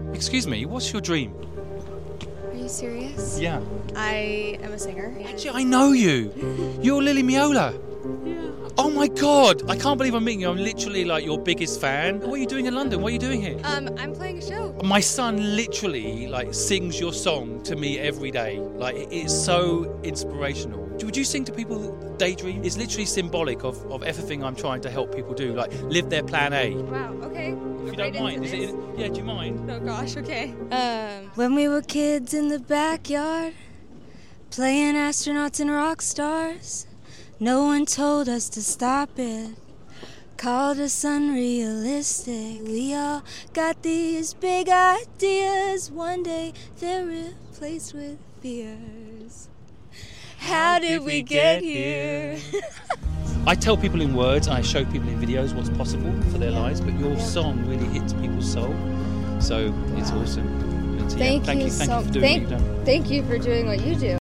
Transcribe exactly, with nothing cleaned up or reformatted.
Excuse me, what's your dream? Are you serious? Yeah. I am a singer. Actually, I know you. You're Lily Miola. Yeah. Oh my God! I can't believe I'm meeting you. I'm literally like your biggest fan. What are you doing in London? What are you doing here? Um, I'm playing a show. My son literally like sings your song to me every day. Like it's so inspirational. Would you sing to people Daydream? It's literally symbolic of, of everything I'm trying to help people do. Like live their plan A. Wow. Okay. If you don't mind, is it? Yeah, do you mind? Oh gosh. Okay. Um. When we were kids in the backyard, playing astronauts and rock stars, no one told us to stop it, called us unrealistic. We all got these big ideas, one day they're replaced with fears. How did we get here? I tell people in words, and I show people in videos what's possible for their lives, but your song really hits people's soul, so it's awesome. And so, yeah, Thank, thank you you, thank so you for doing thank, what you've done. Thank you for doing what you do.